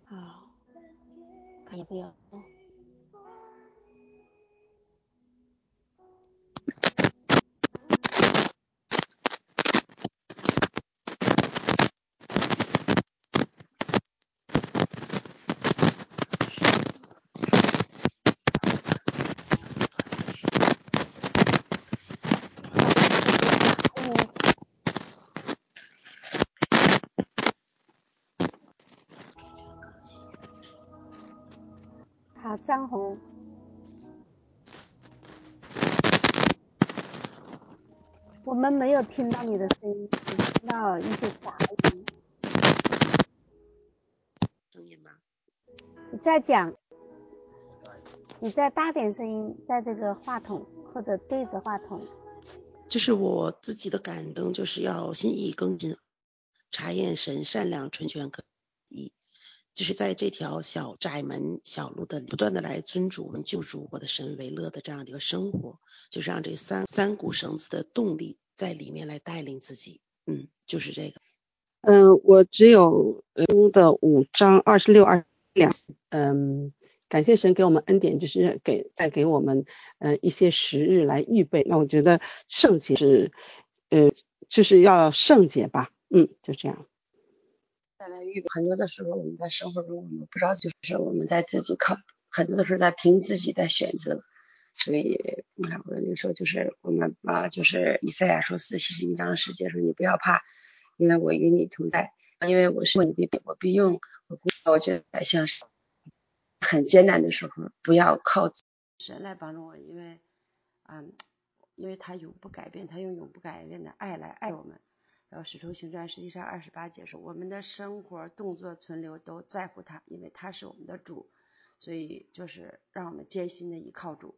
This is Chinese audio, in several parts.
好，看要不要。好，张红，我们没有听到你的声音，只听到一些杂音。 声音吗？ 你再讲，你再大点声音，在这个话筒或者对着话筒。 就是我自己的感灯，就是要心意更新，查验神善良纯全可以，就是在这条小窄门小路的不断的来尊主我们救主我的神为乐的这样的一个生活，就是让这三股绳子的动力在里面来带领自己。就是这个。 我只有的5章26、22，感谢神给我们恩典，就是再给我们一些时日来预备。那我觉得圣洁是就是要圣洁吧，就这样。 再来预备，很多的时候我们在生活中我们不知道，就是我们在自己靠，很多的时候在凭自己的选择。所以我的那时候就是我们就是以赛亚书41章10节说，你不要怕，因为我与你同在，因为我是我必用我觉得像是很艰难的时候不要靠神来帮助我，因为他永不改变，他用永不改变的爱来爱我们。然后使徒行传11章28节说，我们的生活动作存留都在乎他，因为他是我们的主，所以就是让我们艰辛的依靠主。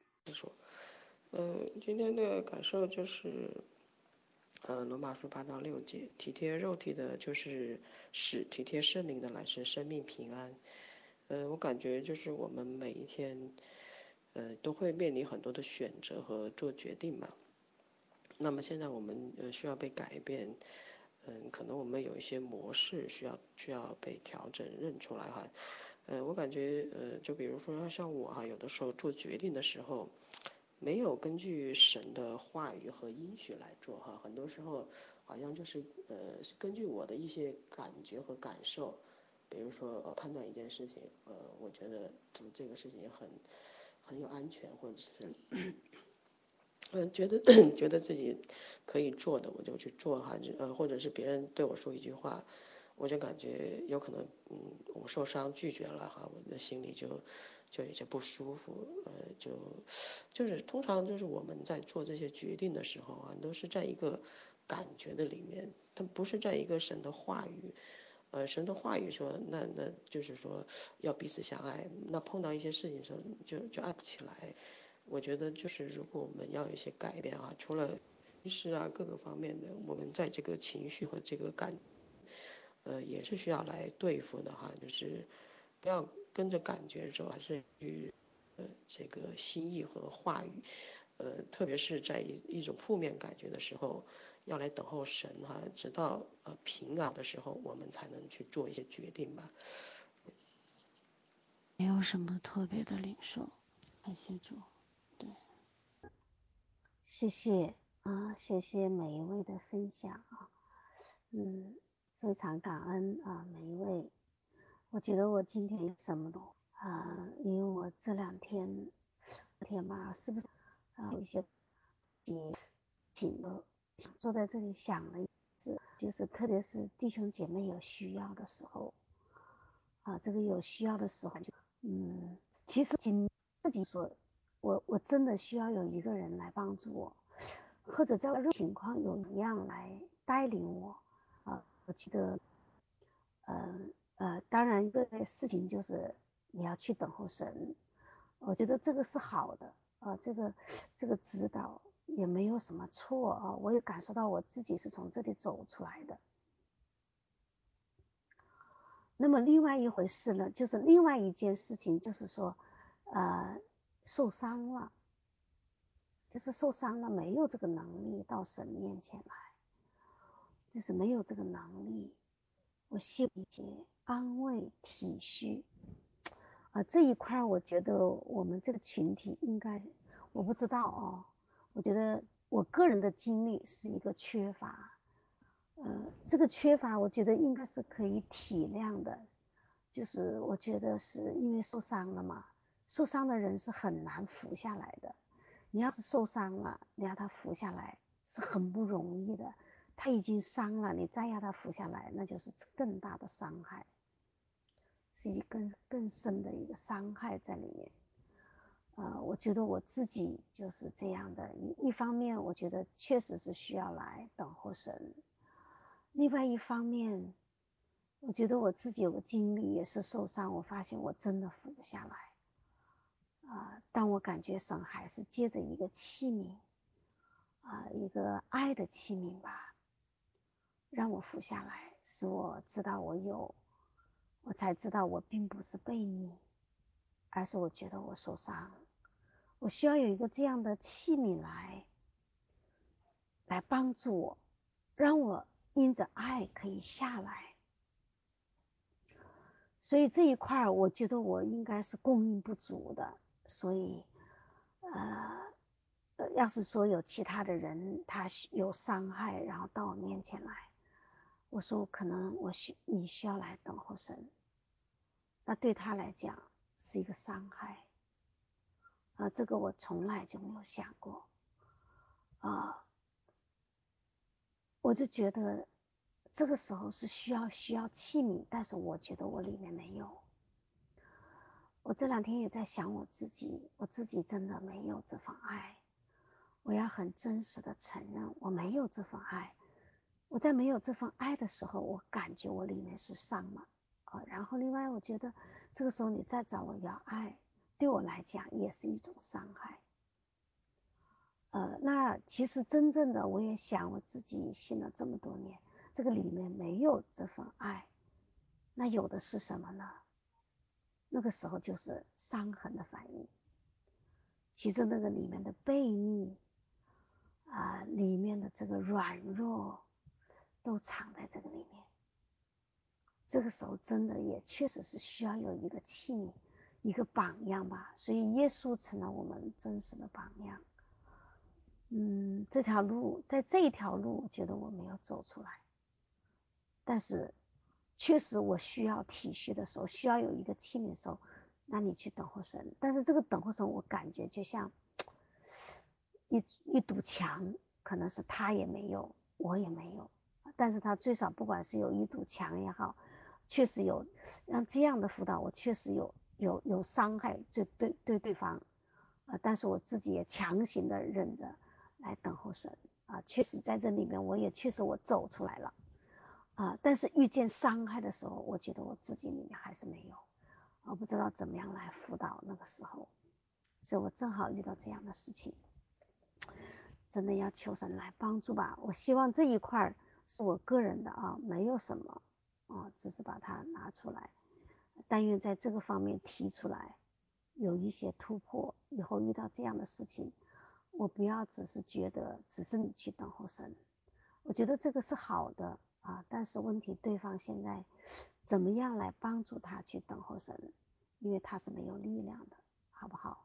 今天的感受就是罗马书8到6节，体贴肉体的就是使，体贴圣灵的乃是生命平安。我感觉就是我们每一天都会面临很多的选择和做决定嘛。那么现在我们需要被改变，可能我们有一些模式需要被调整认出来哈。我感觉就比如说像我哈，有的时候做决定的时候没有根据神的话语和应许来做哈，很多时候好像就是根据我的一些感觉和感受，比如说判断一件事情，我觉得这个事情很有安全，或者是觉得自己可以做的我就去做哈，或者是别人对我说一句话，我就感觉有可能我受伤拒绝了哈，我的心里就有些不舒服，就是通常就是我们在做这些决定的时候啊，都是在一个感觉的里面，它不是在一个神的话语。神的话语说那就是说要彼此相爱，那碰到一些事情的时候就爱不起来。我觉得就是如果我们要有一些改变啊，除了意识啊各个方面的，我们在这个情绪和这个也是需要来对付的哈，就是不要跟着感觉走，还是去这个心意和话语，特别是在一种负面感觉的时候，要来等候神哈，直到平安的时候，我们才能去做一些决定吧。 没有什么特别的领受，感谢主。对，谢谢谢谢每一位的分享啊，非常感恩每一位。我觉得我今天什么都因为我这2天吧，是不是有一些坐在这里想了一次，就是特别是弟兄姐妹有需要的时候这个有需要的时候就其实自己说我真的需要有一个人来帮助我，或者在情况有一样来带领我我觉得当然一个事情就是你要去等候神，我觉得这个是好的这个指导也没有什么错我也感受到我自己是从这里走出来的。那么另外一回事呢，就是另外一件事情，就是说受伤了，就是受伤了没有这个能力到神面前来，就是没有这个能力我希望一些安慰体恤。这一块我觉得我们这个群体应该，我不知道哦，我觉得我个人的经历是一个缺乏，这个缺乏我觉得应该是可以体谅的，就是我觉得是因为受伤了嘛，受伤的人是很难扶下来的，你要是受伤了，你让他扶下来是很不容易的，他已经伤了，你再让他扶下来，那就是更大的伤害。是一个更深的一个伤害在里面。我觉得我自己就是这样的，一方面我觉得确实是需要来等候神，另外一方面我觉得我自己有个经历也是受伤，我发现我真的扶不下来。但我感觉神还是借着一个器皿，一个爱的器皿吧，让我扶下来，使我知道我才知道我并不是悖逆，而是我觉得我受伤，我需要有一个这样的器皿来帮助我，让我因着爱可以下来。所以这一块我觉得我应该是供应不足的，所以要是说有其他的人他有伤害，然后到我面前来，我说可能你需要来等候神，那对他来讲是一个伤害。这个我从来就没有想过。我就觉得这个时候是需要器皿，但是我觉得我里面没有。我这两天也在想我自己真的没有这份爱，我要很真实的承认我没有这份爱。我在没有这份爱的时候，我感觉我里面是伤了。然后另外我觉得这个时候你再找我要爱，对我来讲也是一种伤害。那其实真正的我也想我自己信了这么多年，这个里面没有这份爱，那有的是什么呢？那个时候就是伤痕的反应。其实那个里面的悖逆里面的这个软弱都藏在这个里面。这个时候真的也确实是需要有一个器皿，一个榜样吧。所以耶稣成了我们真实的榜样。在这一条路我觉得我没有走出来，但是确实我需要体恤的时候，需要有一个器皿的时候，那你去等候神。但是这个等候神我感觉就像一堵墙，可能是他也没有，我也没有，但是他最少不管是有一堵墙也好，确实有让这样的辅导，我确实有伤害对方，但是我自己也强行的忍着来等候神。确实在这里面我也确实我走出来了。但是遇见伤害的时候，我觉得我自己里面还是没有，我不知道怎么样来辅导那个时候，所以我正好遇到这样的事情，真的要求神来帮助吧。我希望这一块是我个人的没有什么只是把它拿出来，但愿在这个方面提出来有一些突破，以后遇到这样的事情，我不要只是觉得只是你去等候神，我觉得这个是好的但是问题对方现在怎么样来帮助他去等候神，因为他是没有力量的，好不好？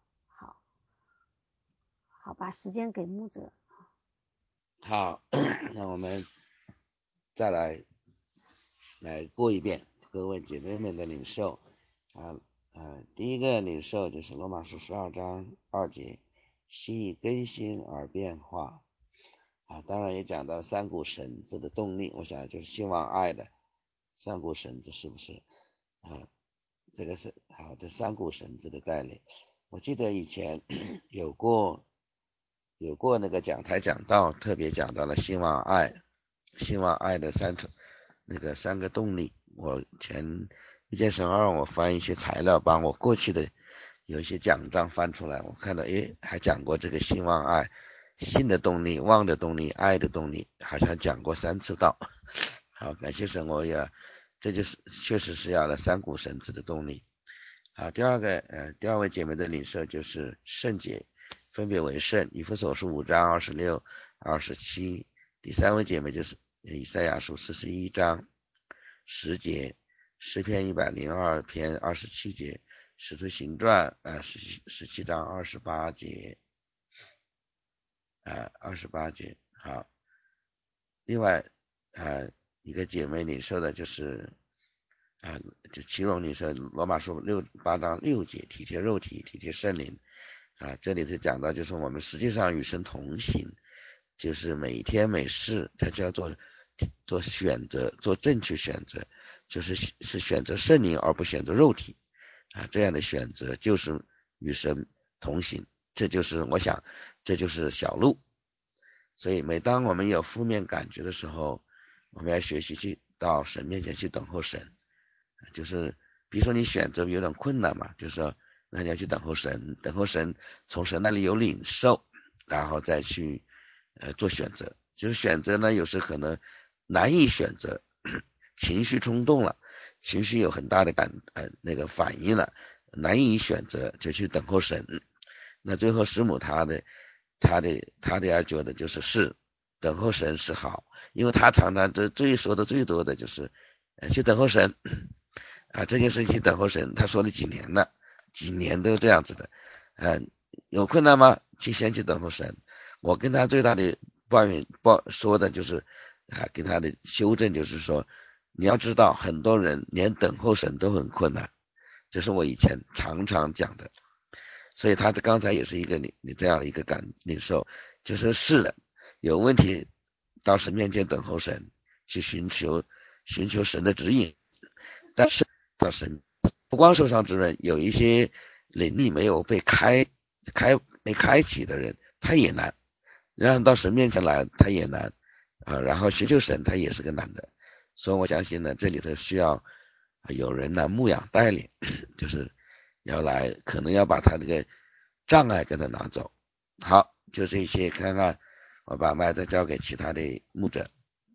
好，把时间给牧者。 好，那我们再来过一遍各位姐妹们的领受第一个领受就是罗马书12章2节，心意更新而变化当然也讲到三股绳子的动力，我想就是希望爱的三股绳子，是不是这个是好，这三股绳子的概念。我记得以前有过那个讲台讲到，特别讲到了希望爱的三个动力。我前遇见神2，我翻一些材料，把我过去的有一些讲章翻出来，我看到还讲过这个希望爱，信的动力、望的动力、爱的动力，好像讲过3次道。好，感谢神，这就是确实是要了三股绳子的动力。好，第二位姐妹的领受就是圣洁，分别为圣，以弗所书5章26、27。第3位姐妹就是以赛亚书41章 10节，诗篇102篇27节，使徒行传17章28节28节。好，另外一个姐妹领受的就是就其中领受罗马书8章6节，体贴肉体，体贴圣灵这里是讲到就是我们实际上与神同行，就是每天每事他就要做选择，做正确选择，就是选择圣灵而不选择肉体这样的选择就是与神同行，这就是我想这就是小路。所以每当我们有负面感觉的时候，我们要学习去到神面前去等候神，就是比如说你选择有点困难嘛，就是说那你要去等候神，等候神从神那里有领受，然后再去做选择。就是选择呢有时可能难以选择，情绪冲动了，情绪有很大的那个反应了，难以选择，就去等候神。那最后师母他的要觉得就是等候神是好，因为他常常说的最多的就是去等候神这件事情等候神，他说了几年了，几年都这样子的有困难吗？先去等候神。我跟他最大的说的就是跟他的修正就是说，你要知道很多人连等候神都很困难，这是我以前常常讲的。所以他刚才也是一个你这样的一个领受，就是是的，有问题到神面前等候神，去寻求神的指引。但是到神不光受伤之人，有一些灵力没有被开启的人，他也难，让到神面前来他也难然后寻求神他也是个难的。所以我相信呢，这里头需要有人来牧养带领，就是可能要把他这个障碍跟他拿走。好，就这些，看看我把麦再交给其他的牧者。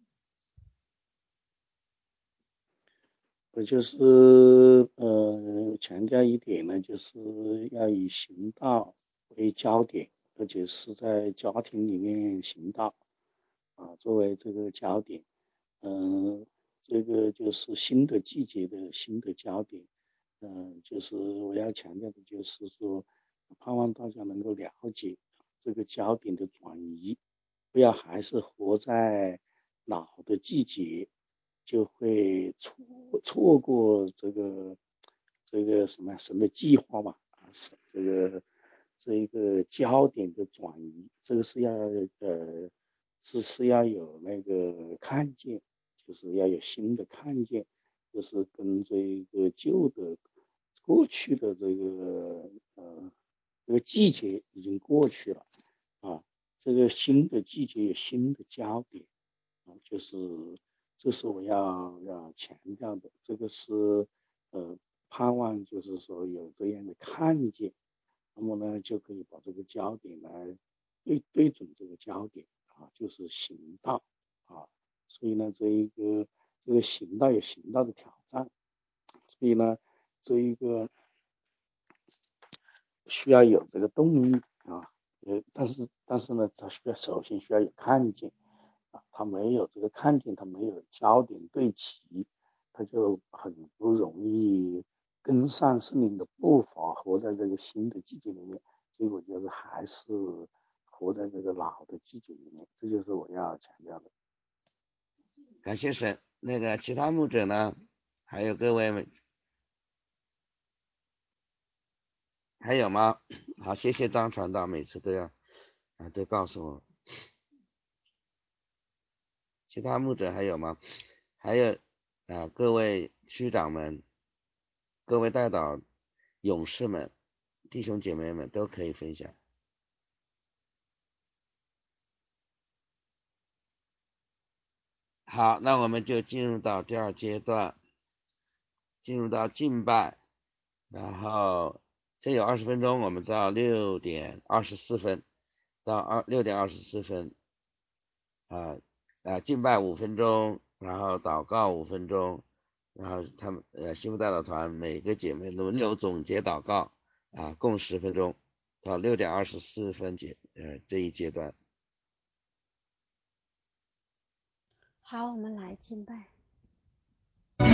我就是强调一点呢，就是要以行道为焦点，而且是在家庭里面行道作为这个焦点。这个就是新的季节的新的焦点。就是我要强调的就是说，盼望大家能够了解这个焦点的转移，不要还是活在老的季节，就会错过这个什么神的计划嘛这一个焦点的转移，这个是要有那个看见，就是要有新的看见，就是跟这个旧的过去的这个季节已经过去了这个新的季节有新的焦点这是我要强调的，这个是盼望就是说有这样的看见，那么呢就可以把这个焦点来对准这个焦点就是行道所以呢这个行道有行道的挑战，所以呢这一个需要有这个动力但是呢他首先需要有看见他没有这个看见，他没有焦点对齐，他就很不容易跟上圣灵的步伐，活在这个新的季节里面，结果就是还是活在这个老的季节里面，这就是我要强调的。 感谢神。那个其他牧者呢？还有各位还有吗？好，谢谢张传道，每次都要都告诉我。其他牧者还有吗？还有各位区长们，各位代祷勇士们，弟兄姐妹们都可以分享。好，那我们就进入到第二阶段，进入到敬拜，然后这有20分钟，我们到6点24分到6点24分敬拜5分钟，然后祷告5分钟，然后他们幸福代祷团每个姐妹轮流总结祷告共10分钟，到6点24分这一阶段。 好，我们来敬拜。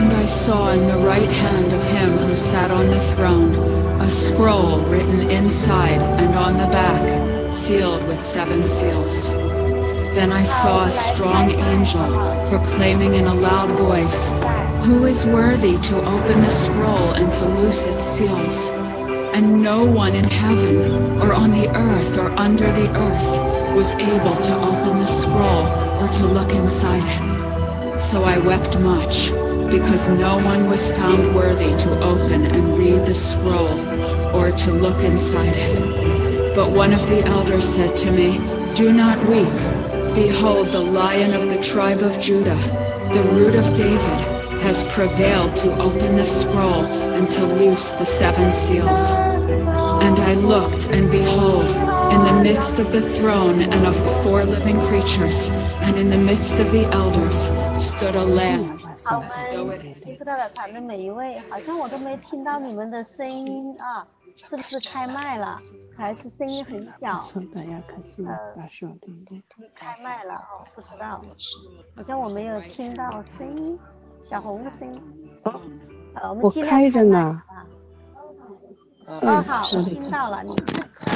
saw in the right hand of him who sat on the throne a scroll written inside and on the back, sealed with 7 seals. Then I saw a strong angel proclaiming in a loud voice, "Who is worthy to open the scroll and to loose its seals?" And no one in heaven or on the earth or under the earth was able to open the scroll or to look inside it. So I wept much, because no one was found worthy to open and read the scroll or to look inside it. But one of the elders said to me, "Do not weep. Behold, the Lion of the tribe of Judah, the Root of David, has prevailed to open the scroll and to loose the 7 seals." And I looked, and behold, in the midst of the throne and of the 4 living creatures, and in the midst of the elders, stood a lamb. 好，我们师父大法坛的每一位，好像我都没听到你们的声音啊，是不是开麦了？还是声音很小？开麦了哦，不知道，好像我没有听到声音，小红的声音。我们尽量开麦吧。哦，好，我听到了你。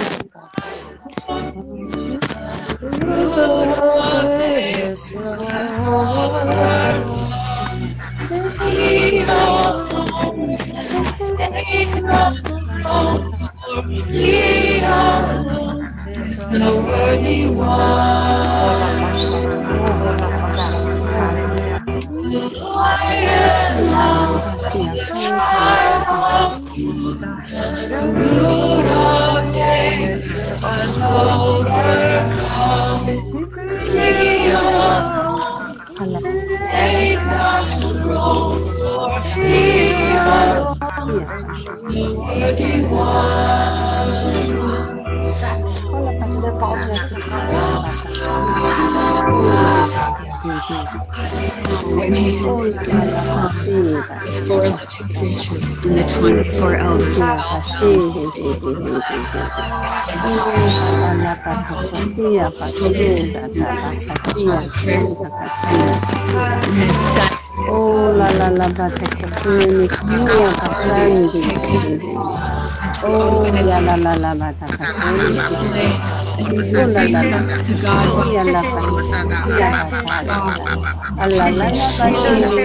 The worthy one, the root of days has overcome. Take the scroll, for he alone, the worthy one. When he took the scroll, the 4 living creatures and the 24 elders fell Oh la la la batakasini kia pasandi. Oh ya la la la batakasini kia. Oh la la la kia la pasini kia pasanda. Allah la la basini.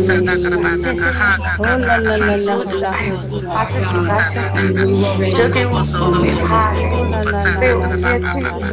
Oh la la la la batakasini kia pasanda. Oh la la la la la la la la.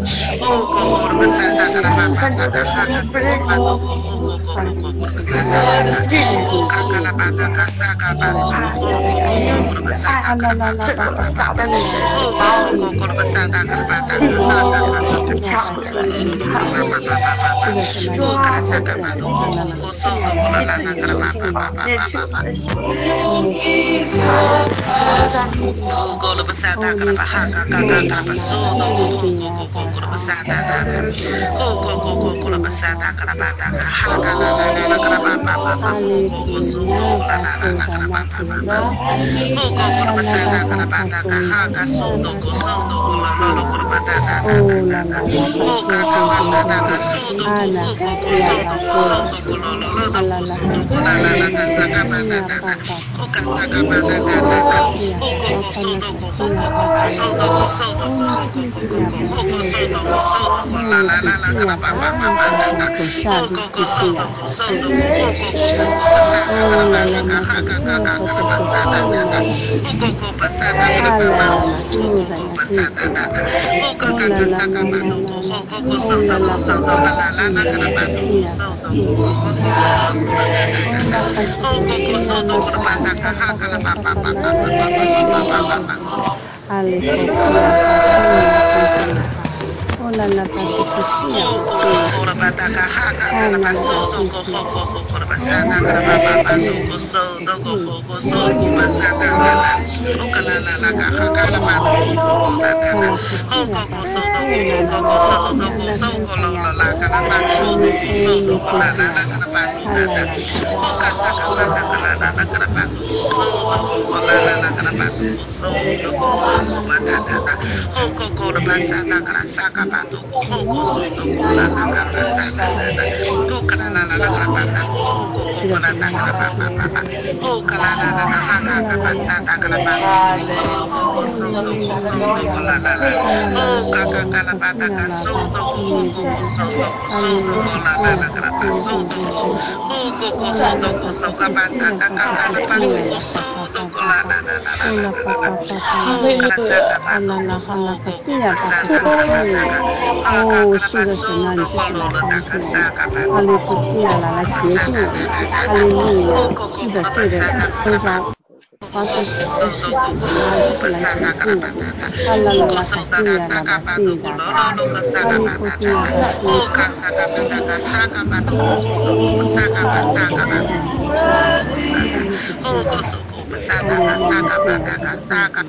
la ka la ba to ko so to ko so ko ba ta ta ta ho ko ko la ba sa ta ka la sa ka ba to ko ho ko so to ko sa ta ka ba sa ta ta ta ho ka la la la ka la ba ta ko ho ko ko ka la ta ka la ba ba ba ba ho ka la la la la ha ka ka ba sa ta ka la ba to ko ho ko ko so to ko la la la ho ka ka ka la ba ta ka so to ko ho ko ko so to ko la la la ka la ba so to ko ho ko ko so to ko so ka ba sa ka ka ka la ba to ko so to ko la la la la la la la la ho ka la sa ka ba to ko ho ko ko ba sa ta ka la ba ta ka ha ka ka la ba so to ko lo lo ta ka sa ka ba to ko ho ko ko 啦，来 ba sa ta 洁净我 ta 们， ta ta 哈 ta 利路 ho 亚， ko ko 是 ko 的， la ba 对的， sa ta ka 周 la ba 遭发生一切事情，他就是来洁净我们，哈啦啦啦，卡西亚啦啦，西达达，哈利波西亚巴西，哈利路亚，西亚巴西达，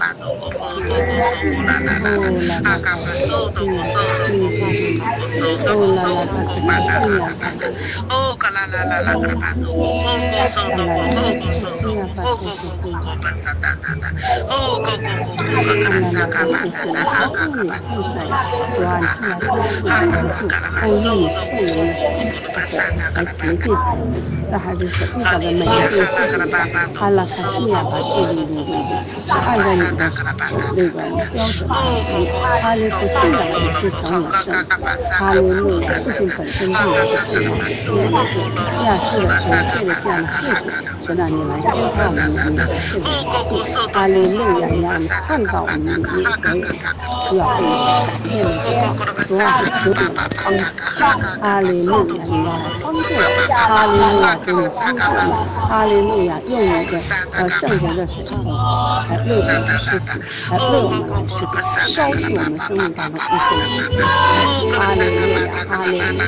哦啦啦巴西西亚巴西西，哦啦啦巴西卡西亚巴西， Oh, kala la la la kabato ko hoko soto ko 啦啦巴 hoko 卡 soto 西亚 ko 巴 hoko 西 ko 西 ko 西。 ko basa ta ta ta hoko ko ko ko kaka 啊 la 啦啦， saka 感 ba 谢 ta 主， ta 你 ha 的 ka 恩 ka 典 ba 同 soto 在， ko ko 主 la 啊，你 la 是 la 来 la 帮助 ha 每 ka 一 ka 个， ka la ba 哦，用你 soto ko 圣灵 ko 的 ko ko ko basa 手 ta ka 来 la ba 洁 ta 净孩子，在孩子所遇到的每一 Hallelujah 件 ha la 事 ka la 情 ba 上， ba to 哈 ko 拉卡西 soto 亚 ko 巴西 ho 里 ko 里 ko 里 ko 里， ko ko 是 ko 按照 basa 你 ta 的 ka la ba ta 那 ta ta 个标准来 oh ko 处理， ko 哈利 soto 路 ko 亚 lo 来 lo 的 lo 是 ko 成 ho 永 ka ka 生， ka basa 哈 ka 利 ba to 路亚， ka 事 ta 情 ta 本身 ha 并 ka 不是 ka ka 困 la 难， ba 主啊， soto 但 ko 是 lo lo lo 亚 ko 述的 basa 国 ka 借着 ba 这 ta 样的 ka 事 ha 情， ka ka ba 神啊，你 soto 来 ko 鉴 lo 察 ba 我 ta 们里 ta 面 ta 一切的 oh 软 ko ko 弱， soto 哈 ko 利 ho 路 ko 亚， ko 你让我们 basa ta 看 ka la 到我 ba 们 ta 里 ka 面 ha ka 所有 ka ka ka la ba 需要被 soto ko 改 ko 变 ko 的 ko 地 ko 方， ko ko 主 basa 啊， ta ka la 求 ba 你 ba 来 ba 帮 ta 助， ka ha ka ka 哈 ba 利路 soto 亚， ko 你 lo 要 lo 来 lo 帮 ko 助 ba 我们， ba ba ba 哈利路 ha 亚， ka 给 la 你 sa 帮 ka 助 ba 我们， to ko 哈 ho 利 ko 路 ko 亚， ko 用 ko 你 ko 的 basa ta ka ba 圣洁 to 的 ko 水 ho ko ko ko ko 来为 basa 我们 ta 施 ta ta 洗，来 oh 为我 ko 们 ko 来 ko 施 ko 洗， basa ta 消 ka la 去我 ba 们 ba 生 ba 命 ba 当中 ba 一 ba 切的 ba 污 ba 秽， oh ko la 哈 sa 利 ka 路 ba 亚， ta ka 哈 la 利 la 路 la